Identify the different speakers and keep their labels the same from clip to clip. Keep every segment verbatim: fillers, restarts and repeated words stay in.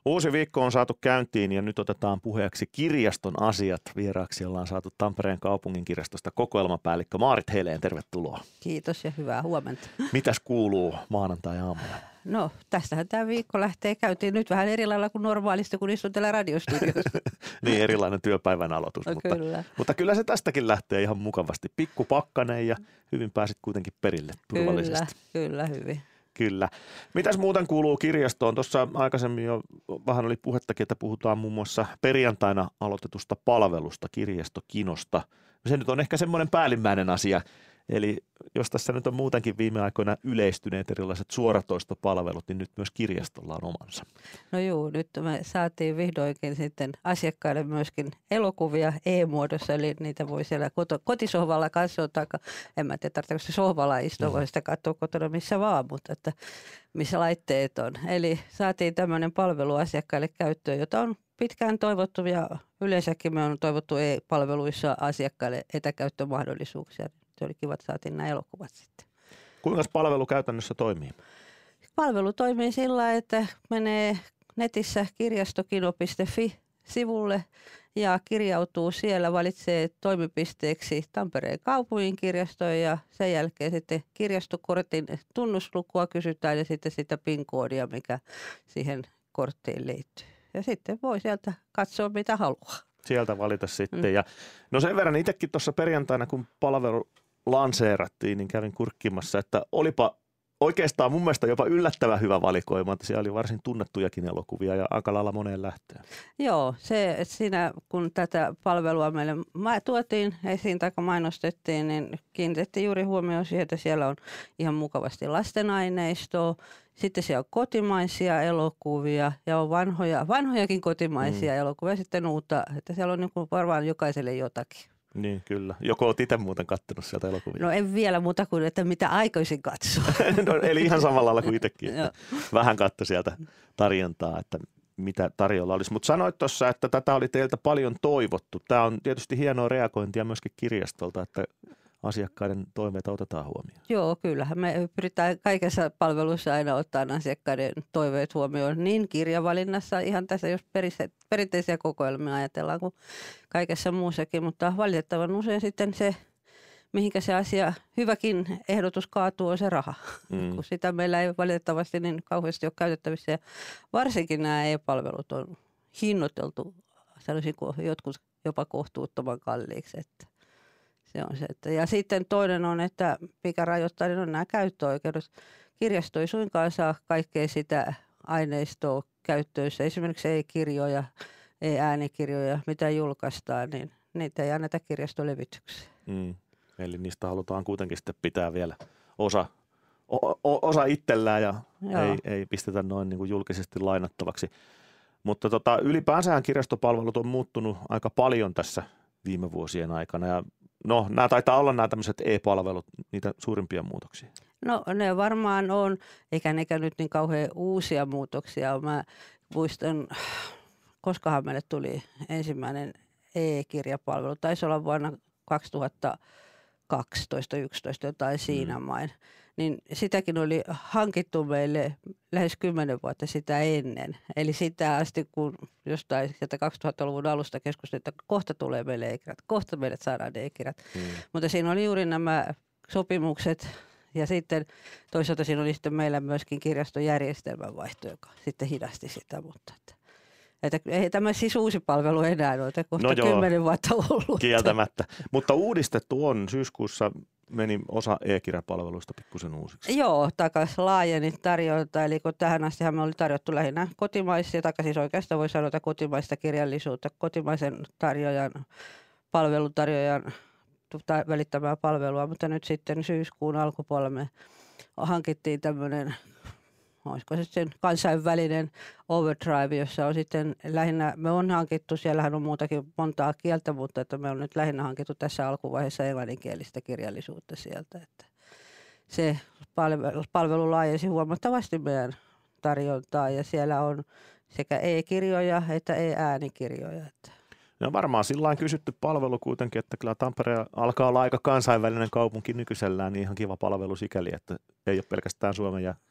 Speaker 1: Uusi viikko on saatu käyntiin ja nyt otetaan puheeksi kirjaston asiat. Vieraaksi ollaan saatu Tampereen kaupunginkirjastosta kokoelmapäällikkö Maarit Helén. Tervetuloa.
Speaker 2: Kiitos ja hyvää huomenta.
Speaker 1: Mitäs kuuluu maanantai-aamuna?
Speaker 2: No tästähän tämä viikko lähtee. Käytiin nyt vähän eri lailla kuin normaalisti, kun istun täällä radiostudiossa.
Speaker 1: Niin, erilainen työpäivän aloitus.
Speaker 2: No,
Speaker 1: mutta,
Speaker 2: kyllä.
Speaker 1: mutta kyllä se tästäkin lähtee ihan mukavasti. Pikku pakkanen ja hyvin pääsit kuitenkin perille turvallisesti.
Speaker 2: Kyllä, kyllä hyvin.
Speaker 1: Kyllä. Mitäs muuten kuuluu kirjastoon? Tuossa aikaisemmin jo vähän oli puhettakin, että puhutaan muun muassa perjantaina aloitetusta palvelusta, kirjastokinosta. Se nyt on ehkä semmoinen päällimmäinen asia. Eli jos tässä nyt on muutenkin viime aikoina yleistyneet erilaiset suoratoistopalvelut, niin nyt myös kirjastolla on omansa.
Speaker 2: No juu, nyt me saatiin vihdoinkin sitten asiakkaille myöskin elokuvia e-muodossa, eli niitä voi siellä koto, kotisohvalla katsoa, tai en mä tiedä, tarvitseeko se sohvalla istua, voi sitä katsoa kotona missä vaan, mutta että missä laitteet on. Eli saatiin tämmöinen palvelu asiakkaille käyttöön, jota on pitkään toivottu ja yleensäkin me on toivottu e-palveluissa asiakkaille etäkäyttömahdollisuuksia. Se oli kiva, että saatiin nämä elokuvat sitten.
Speaker 1: Kuinka palvelu käytännössä toimii?
Speaker 2: Palvelu toimii sillä, että menee netissä kirjastokino piste fi-sivulle ja kirjautuu siellä, valitsee toimipisteeksi Tampereen kaupunginkirjasto ja sen jälkeen sitten kirjastokortin tunnuslukua kysytään ja sitten sitä PIN-koodia, mikä siihen korttiin liittyy. Ja sitten voi sieltä katsoa mitä haluaa.
Speaker 1: Sieltä valita sitten. Mm. Ja no sen verran itsekin tuossa perjantaina, kun palvelu lanseerattiin, niin kävin kurkkimassa, että olipa oikeastaan mun mielestä jopa yllättävän hyvä valikoima, että siellä oli varsin tunnettujakin elokuvia ja aika lailla moneen lähtöön.
Speaker 2: Joo, se, että siinä kun tätä palvelua meille tuotiin esiin tai mainostettiin, niin kiinnitettiin juuri huomioon siihen, että siellä on ihan mukavasti lastenaineistoa. Sitten siellä on kotimaisia elokuvia ja on vanhoja, vanhojakin kotimaisia mm. elokuvia ja sitten uutta, että siellä on niin kuin varmaan jokaiselle jotakin.
Speaker 1: Niin, kyllä. Joko olet itse muuten kattonut sieltä elokuvia?
Speaker 2: No en vielä muuta kuin, että mitä aikoisin katsoa.
Speaker 1: No, eli ihan samalla lailla kuin itsekin. Vähän katso sieltä tarjontaa, että mitä tarjolla olisi. Mutta sanoit tuossa, että tätä oli teiltä paljon toivottu. Tämä on tietysti hienoa reagointia myöskin kirjastolta, että asiakkaiden toiveita otetaan huomioon.
Speaker 2: Joo, kyllähän me pyritään kaikessa palvelussa aina ottaa asiakkaiden toiveet huomioon niin kirjavalinnassa, ihan tässä jos perinteisiä kokoelmia ajatellaan kuin kaikessa muussakin, mutta valitettavan usein sitten se, mihinkä se asia, hyväkin ehdotus kaatuu, on se raha, mm. kun sitä meillä ei valitettavasti niin kauheasti ole käytettävissä ja varsinkin nämä e-palvelut on hinnoiteltu, sanoisinko jotkut jopa kohtuuttoman kalliiksi, että se on se, että. Ja sitten toinen on, että mikä rajoittaa, niin on nämä käyttöoikeudet. Kirjasto ei suinkaan saa kaikkea sitä aineistoa käyttöönsä. Esimerkiksi e-kirjoja, e-äänikirjoja, mitä julkaistaan, niin niitä ei anneta kirjastolevitykseen.
Speaker 1: Mm. Eli niistä halutaan kuitenkin sitten pitää vielä osa, o, osa itsellään ja ei, ei pistetä noin niin kuin julkisesti lainattavaksi. Mutta tota, ylipäänsähän kirjastopalvelut on muuttunut aika paljon tässä viime vuosien aikana ja no, nämä taitaa olla nämä tämmöiset e-palvelut, niitä suurimpia muutoksia.
Speaker 2: No ne varmaan on, eikä nekään nyt niin kauhean uusia muutoksia. Mä muistan, koskahan meille tuli ensimmäinen e-kirjapalvelu. Taisi olla vuonna kaksituhattakaksitoista yksitoista jotain siinä mm. main. Niin sitäkin oli hankittu meille lähes kymmenen vuotta sitä ennen. Eli sitä asti, kun jostain sieltä kaksituhattaluvun alusta keskusteltiin, että kohta tulee meille e-kirjat, kohta meille saadaan e-kirjat. Mm. Mutta siinä oli juuri nämä sopimukset ja sitten toisaalta siinä oli sitten meillä myöskin kirjastojärjestelmän vaihto, joka sitten hidasti sitä. Mutta että, että ei tämä siis uusi palvelu enää ole, kohta no kymmenen vuotta ollut.
Speaker 1: Kieltämättä, mutta uudistettu on syyskuussa. Meni osa e-kirjapalveluista pikkusen uusiksi.
Speaker 2: Joo, takaisin laajeni tarjonta. Eli kun tähän asti me oli tarjottu lähinnä kotimaisia, tai siis oikeastaan voi sanoa, että kotimaista kirjallisuutta, kotimaisen tarjoajan, palvelutarjoajan välittämää palvelua, mutta nyt sitten syyskuun alkupuolella me hankittiin tämmöinen, olisiko se sitten kansainvälinen Overdrive, jossa on sitten lähinnä, me on hankittu, siellähän on muutakin montaa kieltä, mutta että me on nyt lähinnä hankittu tässä alkuvaiheessa englanninkielistä kirjallisuutta sieltä. Että se palvelu, palvelu laajensi huomattavasti meidän tarjontaa ja siellä on sekä e-kirjoja että e-äänikirjoja.
Speaker 1: No varmaan sillä on kysytty palvelu kuitenkin, että kyllä Tampere alkaa olla aika kansainvälinen kaupunki nykyisellään, niin ihan kiva palvelu sikäli, että ei ole pelkästään Suomen ja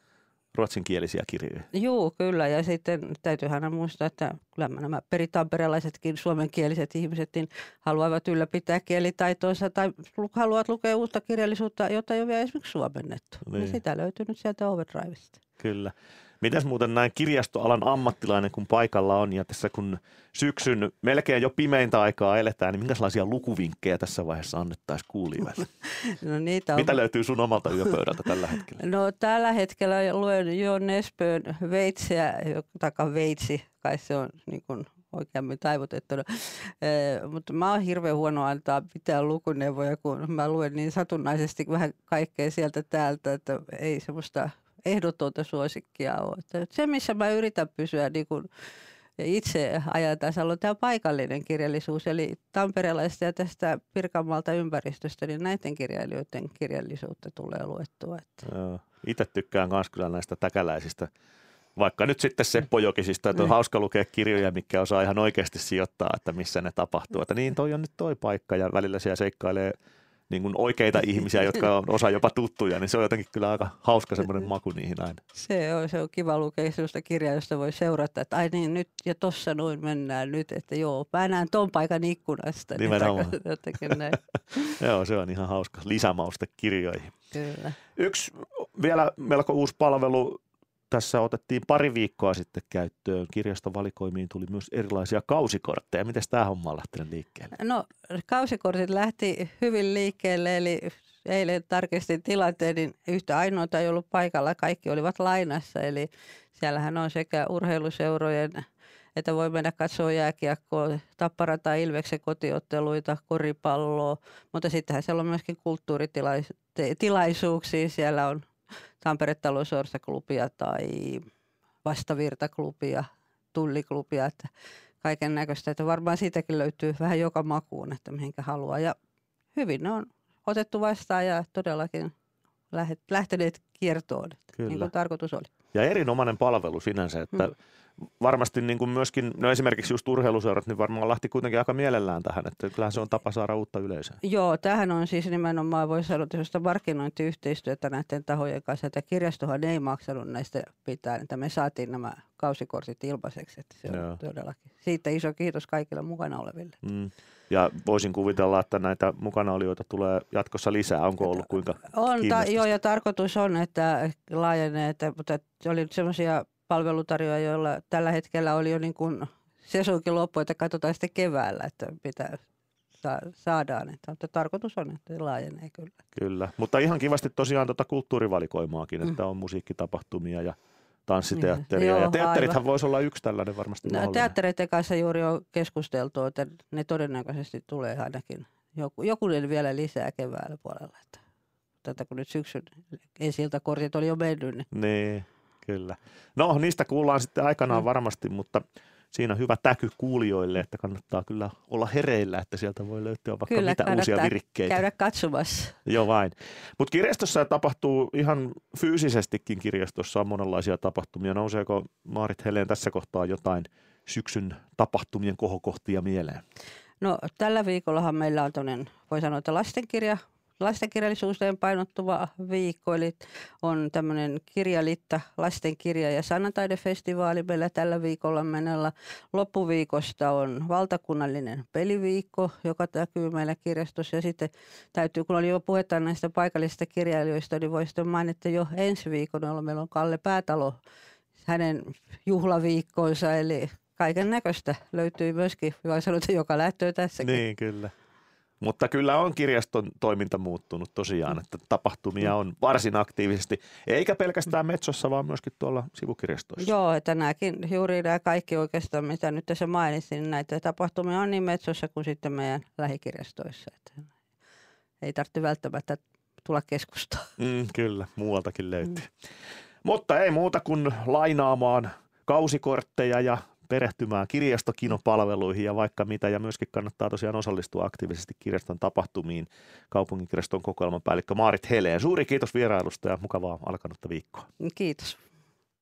Speaker 1: ruotsinkielisiä kirjoja.
Speaker 2: Joo, kyllä. Ja sitten täytyyhän aina muistaa, että kyllä nämä peritamperelaisetkin suomenkieliset ihmiset niin haluavat ylläpitää kielitaitoonsa tai haluavat lukea uutta kirjallisuutta, jota ei ole vielä esimerkiksi suomennettu. Niin. Ja sitä löytyy nyt sieltä Overdrivesta.
Speaker 1: Kyllä. Mitäs muuten näin kirjastoalan ammattilainen, kun paikalla on ja tässä kun syksyn melkein jo pimeintä aikaa eletään, niin minkälaisia lukuvinkkejä tässä vaiheessa annettaisiin kuulijoille?
Speaker 2: No niitä on...
Speaker 1: Mitä löytyy sun omalta yöpöydältä tällä hetkellä?
Speaker 2: No tällä hetkellä luen Jo Nespön Veitsiä, taka Veitsi, kai se on niin kuin oikeammin taivutettuna. Eh, mutta mä oon hirveän huono antaa mitään lukuneuvoja, kun mä luen niin satunnaisesti vähän kaikkea sieltä täältä, että ei semmoista ehdotonta suosikkia ole. Että se, missä mä yritän pysyä niin kuin itse ajan tasalla, on tämä paikallinen kirjallisuus, eli tamperelaista ja tästä Pirkanmaalta ympäristöstä, niin näiden kirjailijoiden kirjallisuutta tulee luettua. Että.
Speaker 1: Itse tykkään myös kyllä näistä täkäläisistä, vaikka nyt sitten Seppo Jokisista, että on hauska lukea kirjoja, mikä osaa ihan oikeasti sijoittaa, että missä ne tapahtuu. Että niin, toi on nyt toi paikka ja välillä siellä seikkailee niin kuin oikeita ihmisiä, jotka on osa jopa tuttuja, niin se on jotenkin kyllä aika hauska semmoinen maku niihin aina.
Speaker 2: Se on, se on kiva lukea sellaista kirjaa, josta voi seurata, että ai niin nyt ja tossa noin mennään nyt, että joo, mä näen ton paikan ikkunasta.
Speaker 1: Nimenomaan.
Speaker 2: Niin
Speaker 1: joo, se on ihan hauska lisämauste kirjoihin.
Speaker 2: Kyllä.
Speaker 1: Yksi vielä melko uusi palvelu. Tässä otettiin pari viikkoa sitten käyttöön. Kirjastovalikoimiin tuli myös erilaisia kausikortteja. Miten tämä homma on lähtenyt liikkeelle?
Speaker 2: No kausikortit lähti hyvin liikkeelle, eli eilen tarkistin tilanteen, niin yhtä ainoata ei ollut paikalla. Kaikki olivat lainassa, eli siellähän on sekä urheiluseurojen, että voi mennä katsoa jääkiekkoa, Tappara tai Ilveksen kotiotteluita, koripalloa, mutta sittenhän siellä on myöskin kulttuuritilaisuuksia. Siellä on Tampere-Taloussorsa-klubia tai Vastavirta-klubia, Tulliklubia, että kaiken näköistä. Että varmaan siitäkin löytyy vähän joka makuun, että mihinkä haluaa. Ja hyvin ne on otettu vastaan ja todellakin lähteneet kiertoon, niin kuin tarkoitus oli.
Speaker 1: Ja erinomainen palvelu sinänsä, että mm. varmasti niin kuin myöskin, no esimerkiksi just urheiluseurat, niin varmaan lähti kuitenkin aika mielellään tähän, että kyllähän se on tapa saada uutta yleisöä. Joo,
Speaker 2: tämähän on siis nimenomaan, voi sanoa, että markkinointiyhteistyötä näiden tahojen kanssa, että kirjastohan ei maksanut näistä pitää, että me saatiin nämä kausikortit ilmaiseksi, että se on todellakin. Siitä iso kiitos kaikille mukana oleville. Mm.
Speaker 1: Ja voisin kuvitella, että näitä mukanaolijoita tulee jatkossa lisää. Onko ollut kuinka
Speaker 2: on, ta- Joo, ja tarkoitus on, että laajenee, että, mutta oli semmoisia palvelutarjoajia, joilla tällä hetkellä oli jo niin kuin sesonkin loppu, että katsotaan sitten keväällä, että mitä saadaan. Että, mutta tarkoitus on, että se laajenee kyllä.
Speaker 1: Kyllä, mutta ihan kivasti tosiaan tuota kulttuurivalikoimaakin, että on musiikkitapahtumia ja tanssiteatteria. Joo, ja teatterithan voisi olla yksi tällainen varmasti no, mahdollinen.
Speaker 2: Teattereiden kanssa juuri on keskusteltu, että ne todennäköisesti tulee ainakin joku, jokunen vielä lisää keväällä puolella. Että, tätä kun nyt syksyn ensi-iltakortit oli jo mennyt. Niin.
Speaker 1: niin, kyllä. No niistä kuullaan sitten aikanaan mm. varmasti, mutta siinä on hyvä täky kuulijoille, että kannattaa kyllä olla hereillä, että sieltä voi löytyä vaikka
Speaker 2: kyllä,
Speaker 1: mitä uusia virikkeitä.
Speaker 2: Käydä katsomassa.
Speaker 1: Joo vain. Mutta kirjastossa tapahtuu ihan fyysisestikin, kirjastossa on monenlaisia tapahtumia. Nouseeko Maarit Helén tässä kohtaa jotain syksyn tapahtumien kohokohtia mieleen?
Speaker 2: No tällä viikollahan meillä on toinen, voi sanoa, että lastenkirja. Lastenkirjallisuuteen painottuva viikko, eli on tämmöinen kirjalitta, lastenkirja- ja sanataidefestivaali meillä tällä viikolla menellä. Loppuviikosta on valtakunnallinen peliviikko, joka näkyy meillä kirjastossa. Ja sitten täytyy, kun oli jo puhetta näistä paikallisista kirjailijoista, niin voi sitten mainita jo ensi viikon, jolloin meillä on Kalle Päätalo, hänen juhlaviikkoonsa, eli kaiken näköistä löytyy myöskin, voi sanoa, että joka lähtöä tässäkin.
Speaker 1: Niin, kyllä. Mutta kyllä on kirjaston toiminta muuttunut tosiaan, että tapahtumia on varsin aktiivisesti, eikä pelkästään Metsossa, vaan myöskin tuolla sivukirjastoissa.
Speaker 2: Joo, että nämäkin, juuri nämä kaikki oikeastaan, mitä nyt tässä mainitsin, niin näitä tapahtumia on niin Metsossa kuin sitten meidän lähikirjastoissa. Että ei tarvitse välttämättä tulla keskustaan.
Speaker 1: Mm, kyllä, muualtakin löytyy. Mm. Mutta ei muuta kuin lainaamaan kausikortteja ja perehtymään kirjastokinopalveluihin ja vaikka mitä, ja myöskin kannattaa tosiaan osallistua aktiivisesti kirjaston tapahtumiin. Kaupunginkirjaston kokoelmapäällikkö Maarit Helén. Suuri kiitos vierailusta ja mukavaa alkanutta viikkoa.
Speaker 2: Kiitos.